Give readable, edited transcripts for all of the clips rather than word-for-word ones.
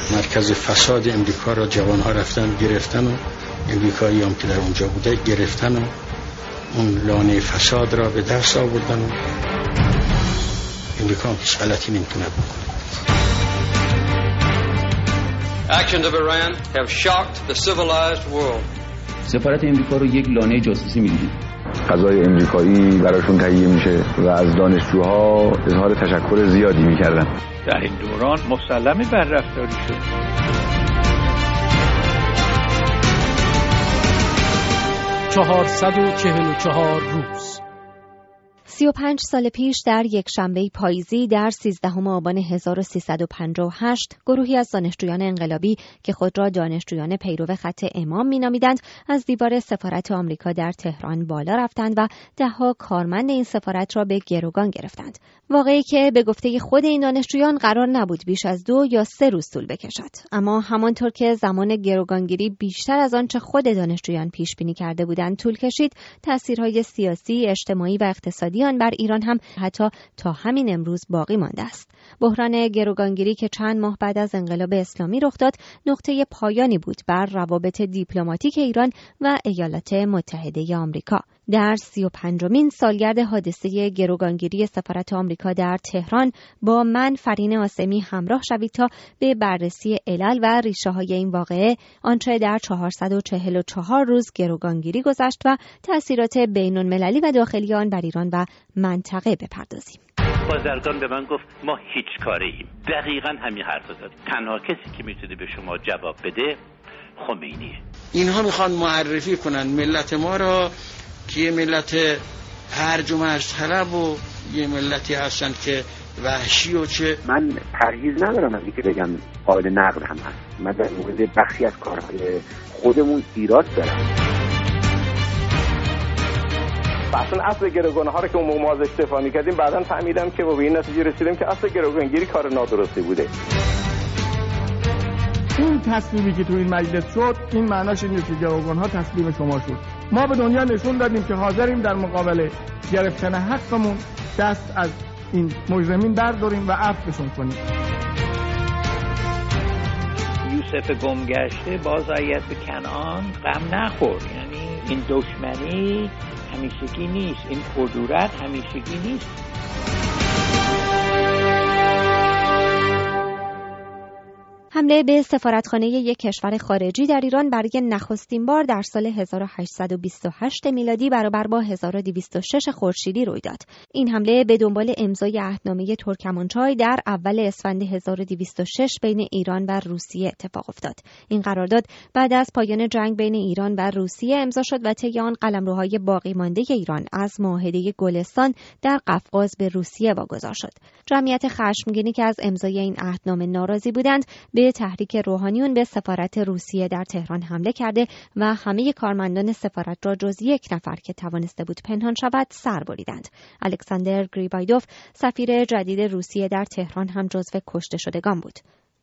مرکز فساد امریکا را جوانها رفتن گرفتن و امریکایی هم که در اونجا بوده گرفتن و اون لانه فساد را به دست آوردن و امریکا هم هیچ غلطی نمیتونه بکنه. Actions of Iran have shocked the civilized world. سفارت امریکا رو یک لانه جاسوسی می‌دونید. غذای امریکایی براشون تهیه میشه و از دانشجوها اظهار تشکر زیادی میکردن. در این دوران مسلمه بر رفتاری شد. 444 روز 35 سال پیش در یک شنبه پاییزی در 13 آبان 1358 گروهی از دانشجویان انقلابی که خود را دانشجویان پیرو خط امام می‌نامیدند از دیوار سفارت آمریکا در تهران بالا رفتند و ده‌ها کارمند این سفارت را به گروگان گرفتند. واقعی که به گفته خود این دانشجویان قرار نبود بیش از 2 یا 3 روز طول بکشد، اما همانطور که زمان گروگانگیری بیشتر از آنچه خود دانشجویان پیش بینی کرده بودند طول کشید، تأثیرهای سیاسی، اجتماعی و اقتصادی آن بر ایران هم حتی تا همین امروز باقی مانده است. بحران گروگانگیری که چند ماه بعد از انقلاب اسلامی رخ داد، نقطه پایانی بود بر روابط دیپلماتیک ایران و ایالات متحده آمریکا. در 35مین سالگرد حادثه گروگانگیری سفارت آمریکا در تهران با من فرین آسمی همراه شوید تا به بررسی علل و ریشه‌های این واقعه، آنچه در 444 روز گروگانگیری گذشت و تأثیرات بین‌المللی و داخلی آن بر ایران و منطقه بپردازیم. بازرگان به من گفت ما هیچ کاره ایم. دقیقاً همین حرف زد. تنها کسی که میتونه به شما جواب بده خمینیه. اینها میخوان معرفی کنن ملت ما را که یه ملت هرج و مرج طلب و یه ملتی هستن که وحشی و چه. من پرهیز ندارم از اینکه بگم قابل نقد هم هست. من در مورد بخشی از کارهای خودمون ایراد دارم. اصلا اصل گروگان‌ها رو که اون موقع ما ازش دفاع می‌کردیم بعداً فهمیدم که به این نتیجه رسیدیم که اصل گروگانگیری کار نادرستی بوده. این تصمیمی که تو این مجلس شد، این معناش اینه که گروگان‌ها تسلیم شما شد. ما به دنیا نشون دادیم که حاضریم در مقابل گرفتن حقمون دست از این مجرمین برداریم و عفوشون کنیم. یوسف گمگشته باز آید به کنعان غم نخور. یعنی این دشمنی همیشگی نیست، این کدورت همیشگی نیست. حمله به سفارتخانه یک کشور خارجی در ایران برای نخستین بار در سال 1828 میلادی برابر با 1206 خورشیدی روی داد. این حمله به دنبال امضای عهدنامه ترکمانچای در اول اسفند 1206 بین ایران و روسیه اتفاق افتاد. این قرارداد بعد از پایان جنگ بین ایران و روسیه امضا شد و طی آن قلمروهای باقی مانده ایران از معاهده گلستان در قفقاز به روسیه واگذار شد. جمعیت خشمگینی که از امضای این عهدنامه ناراضی بودند به تحریک روحانیون به سفارت روسیه در تهران حمله کرده و همه کارمندان سفارت را جز یک نفر که توانسته بود پنهان شود سر بریدند. الکساندر گریبایدوف سفیر جدید روسیه در تهران هم جزو کشته شدگان بود.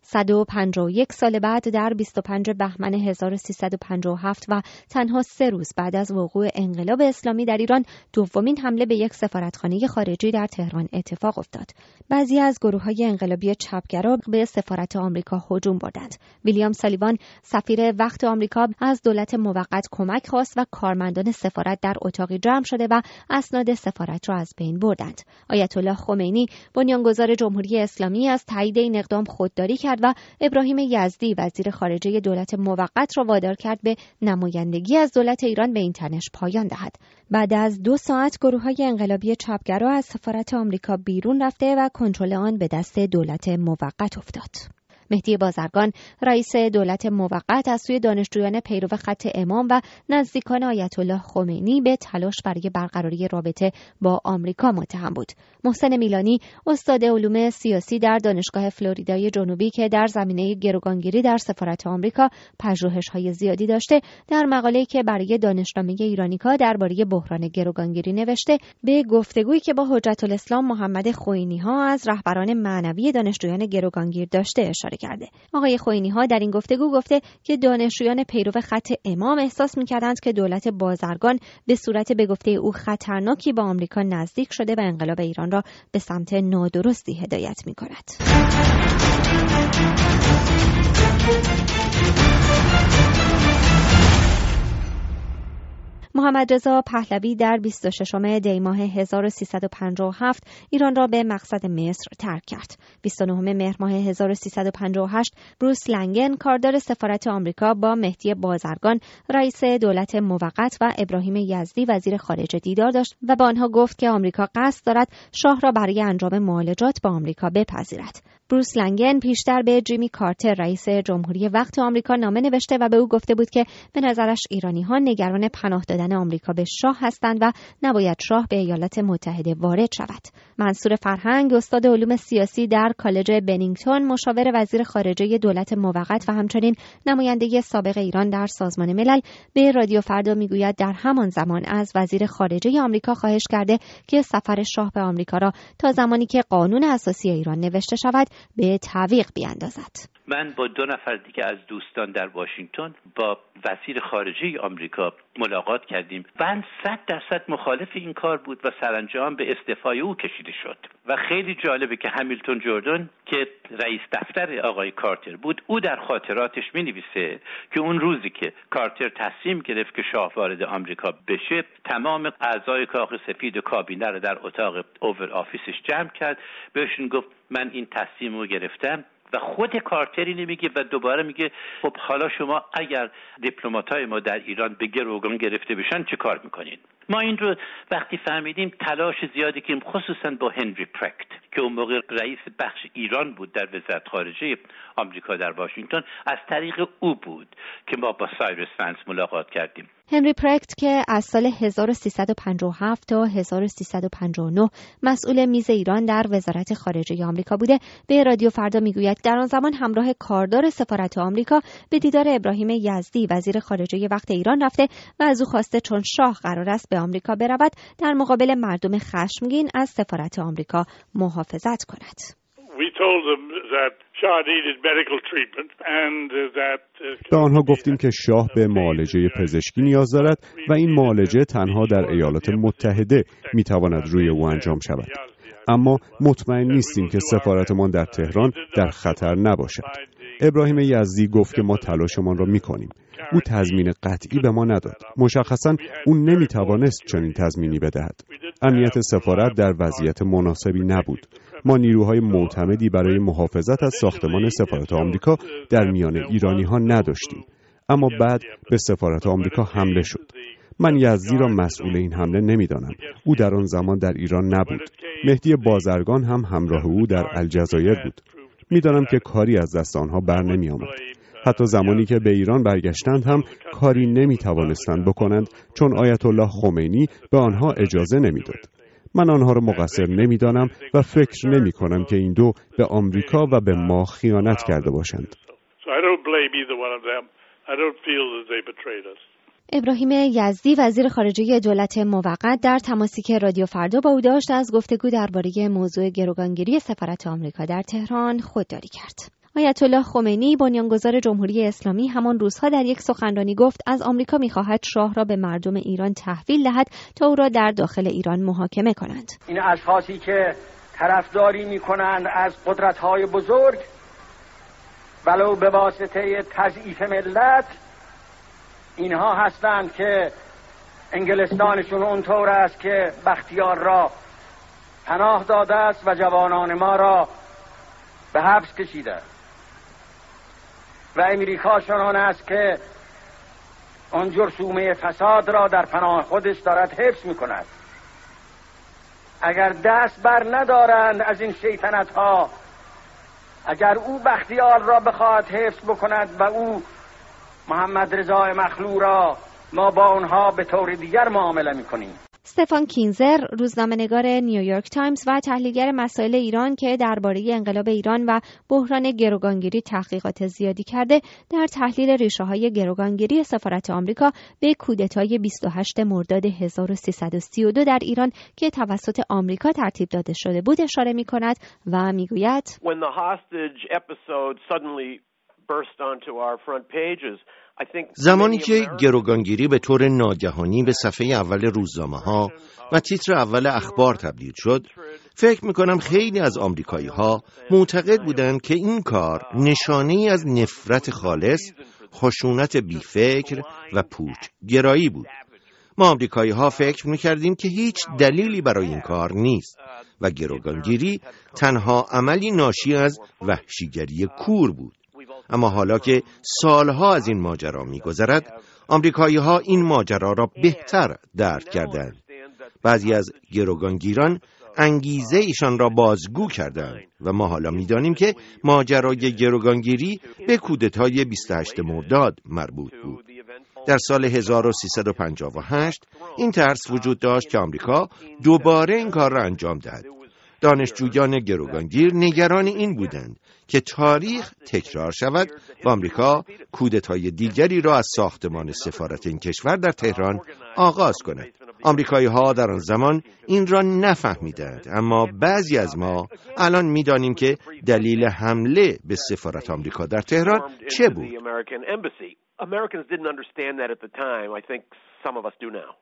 151 سال بعد در 25 بهمن 1357 و تنها 3 روز بعد از وقوع انقلاب اسلامی در ایران، دومین حمله به یک سفارتخانه خارجی در تهران اتفاق افتاد. بعضی از گروه‌های انقلابی چپگرا به سفارت آمریکا هجوم بردند. ویلیام سالیوان سفیر وقت آمریکا از دولت موقت کمک خواست و کارمندان سفارت در اتاقی جمع شده و اسناد سفارت را از بین بردند. آیت الله خمینی بنیانگذار جمهوری اسلامی از تایید این اقدام خودداری کرد و ابراهیم یزدی وزیر خارجه دولت موقت را وادار کرد به نمایندگی از دولت ایران به این تنش پایان دهد. بعد از 2 ساعت گروه‌های انقلابی چپگرا از سفارت آمریکا بیرون رفته و کنترل آن به دست دولت موقت افتاد. مهدی بازرگان رئیس دولت موقت از سوی دانشجویان پیرو خط امام و نزدیکان آیت الله خمینی به تلاش برای برقراری رابطه با آمریکا متهم بود. محسن میلانی استاد علوم سیاسی در دانشگاه فلوریدای جنوبی که در زمینه گروگانگیری در سفارت آمریکا پژوهش‌های زیادی داشته، در مقاله‌ای که برای دانشنامه ایرانیکا درباره بحران گروگانگیری نوشته، به گفتگویی که با حجت الاسلام محمد خوئینی‌ها از رهبران معنوی دانشجویان گروگانگیر داشته اشاره کرده. آقای خوئینی‌ها در این گفتگو گفته که دانشجویان پیرو خط امام احساس می‌کردند که دولت بازرگان به صورت به گفته او خطرناکی با آمریکا نزدیک شده و انقلاب ایران را به سمت نادرستی هدایت می‌کند. محمد رضا پهلوی در 26 دی ماه 1357 ایران را به مقصد مصر ترک کرد. 29 مهر ماه 1358 بروس لنگن کاردار سفارت آمریکا با مهدی بازرگان رئیس دولت موقت و ابراهیم یزدی وزیر خارجه دیدار داشت و به آنها گفت که آمریکا قصد دارد شاه را برای انجام معالجات با آمریکا بپذیرد. بروس لنگن پیشتر به جیمی کارتر رئیس جمهوری وقت آمریکا نامه نوشته و به او گفته بود که به نظرش ایرانی‌ها نگران پناه دادن آمریکا به شاه هستند و نباید شاه به ایالات متحده وارد شود. منصور فرهنگ استاد علوم سیاسی در کالج بنینگتون، مشاور وزیر خارجه دولت موقت و همچنین نماینده سابق ایران در سازمان ملل به رادیو فردا میگوید در همان زمان از وزیر خارجه آمریکا خواهش کرده که سفر شاه به آمریکا را تا زمانی که قانون اساسی ایران نوشته شود به تعویق بیاندازد. من با 2 نفر دیگه از دوستان در واشنگتن با وزیر خارجه آمریکا ملاقات کردیم. من 100% مخالف این کار بود و سرانجام به استعفای او کشیده شد. و خیلی جالبه که همیلتون جردن که رئیس دفتر آقای کارتر بود، او در خاطراتش می‌نویسه که اون روزی که کارتر تصمیم گرفت که شاه وارد آمریکا بشه، تمام اعضای کاخ سفید و کابینه رو در اتاق اوور آفیسش جمع کرد، بهشون گفت من این تصمیم رو گرفتم. و خود کارتری نمیگه و دوباره میگه خب حالا شما اگر دیپلماتای ما در ایران به گروگان گرفته بشن چه کار میکنین؟ ما این رو وقتی فهمیدیم تلاش زیادی که خصوصا با هنری پرکت که اون موقع رئیس بخش ایران بود در وزارت خارجه آمریکا در واشنگتن، از طریق او بود که ما با سایرس فنس ملاقات کردیم. هنری پرکت که از سال 1357 تا 1359 مسئول میز ایران در وزارت خارجه آمریکا بوده، به رادیو فردا میگوید در آن زمان همراه کاردار سفارت آمریکا به دیدار ابراهیم یزدی وزیر خارجه وقت ایران رفته و از او خواسته چون شاه قرار است به آمریکا برود در مقابل مردم خشمگین از سفارت آمریکا محافظت کند. به آنها گفتیم که شاه به معالجه پزشکی نیاز دارد و این معالجه تنها در ایالات متحده میتواند روی او انجام شود. اما مطمئن نیستیم که سفارتمان در تهران در خطر نباشد. ابراهیم یزدی گفت که ما تلاشمان را میکنیم. او تضمین قطعی به ما نداد. مشخصاً او نمیتوانست چنین تضمینی بدهد. امنیت سفارت در وضعیت مناسبی نبود. ما نیروهای معتمدی برای محافظت از ساختمان سفارت آمریکا در میان ایرانی‌ها نداشتیم. اما بعد به سفارت آمریکا حمله شد. من یزدی را مسئول این حمله نمیدانم. او در آن زمان در ایران نبود. مهدی بازرگان هم همراه او در الجزایر بود. میدانم که کاری از دست آنها بر نمی آمد. حتی زمانی که به ایران برگشتند هم کاری نمی توانستند بکنند چون آیت الله خمینی به آنها اجازه نمیداد. من آنها را مقصر نمیدانم و فکر نمی کنم که این دو به آمریکا و به ما خیانت کرده باشند. ابراهیم یزدی وزیر خارجه دولت موقت در تماسی که رادیو فردا با او داشت از گفتگو درباره موضوع گروگانگیری سفارت آمریکا در تهران خودداری کرد. آیت الله خمینی بنیانگذار جمهوری اسلامی همان روزها در یک سخنرانی گفت از آمریکا می‌خواهد شاه را به مردم ایران تحویل دهد تا او را در داخل ایران محاکمه کنند. این اشخاصی که طرفداری می‌کنند از قدرت‌های بزرگ ولو به واسطه تضعیف ملت، اینها هستند که انگلستانشون اونطور است که بختیار را پناه داده است و جوانان ما را به حبس کشیده و امریکا چنان است که آن جرثومه فساد را در پناه خودش دارد حفظ می‌کند. اگر دست بر ندارند از این شیطنت‌ها، اگر او بختیار را بخواهد حفظ بکند و او محمد رضا مخلوع را، ما با آنها به طور دیگر معامله می‌کنیم. استفان کینزر روزنامه‌نگار نیویورک تایمز و تحلیلگر مسائل ایران که درباره انقلاب ایران و بحران گروگانگیری تحقیقات زیادی کرده، در تحلیل ریشه‌های گروگانگیری سفارت آمریکا به کودتای 28 مرداد 1332 در ایران که توسط آمریکا ترتیب داده شده بود اشاره می‌کند و می‌گوید زمانی که گروگانگیری به طور ناگهانی به صفحه اول روزنامه‌ها و تیتر اول اخبار تبدیل شد، فکر می‌کنم خیلی از آمریکایی‌ها معتقد بودند که این کار نشانه‌ای از نفرت خالص، خشونت بی‌فکر و پوچ گرایی بود. ما آمریکایی‌ها فکر می‌کردیم که هیچ دلیلی برای این کار نیست و گروگانگیری تنها عملی ناشی از وحشیگری کور بود. اما حالا که سالها از این ماجرا می‌گذرد، آمریکایی‌ها این ماجرا را بهتر درک کردند. بعضی از گروگانگیران انگیزه ایشان را بازگو کردند و ما حالا می‌دانیم که ماجرای گروگانگیری به کودتای 28 مرداد مربوط بود. در سال 1358 این ترس وجود داشت که آمریکا دوباره این کار را انجام دهد. دانشجویان گروگانگیر نگران این بودند که تاریخ تکرار شود و آمریکا کودتای دیگری را از ساختمان سفارت این کشور در تهران آغاز کند. آمریکایی‌ها در آن زمان این را نفهمیدند، اما بعضی از ما الان می‌دانیم که دلیل حمله به سفارت آمریکا در تهران چه بود. Americans didn't understand that at the time. I think some of us do now.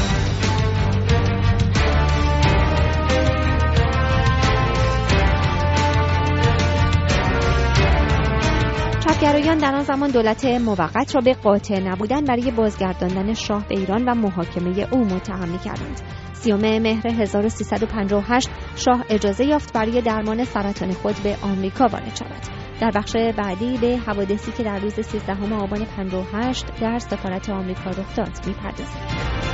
چپگرایان در آن زمان دولت موقت را به قاطع نبودن برای بازگرداندن شاه به ایران و محاکمه او متهم می‌کردند. 30 مهر 1358 شاه اجازه یافت برای درمان سرطان خود به آمریکا وارد شود. در بخش بعدی به حوادثی که در روز 13 آبان 58 در سفارت آمریکا رخ داد می‌پردازیم.